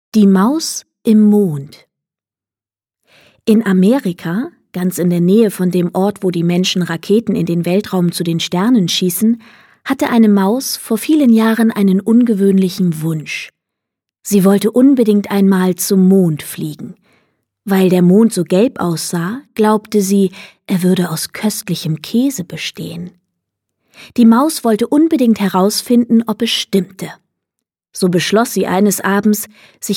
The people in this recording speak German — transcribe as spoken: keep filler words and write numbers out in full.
Die Maus im Mond. In Amerika, ganz in der Nähe von dem Ort, wo die Menschen Raketen in den Weltraum zu den Sternen schießen, hatte eine Maus vor vielen Jahren einen ungewöhnlichen Wunsch. Sie wollte unbedingt einmal zum Mond fliegen. Weil der Mond so gelb aussah, glaubte sie, er würde aus köstlichem Käse bestehen. Die Maus wollte unbedingt herausfinden, ob es stimmte. So beschloss sie eines Abends, sich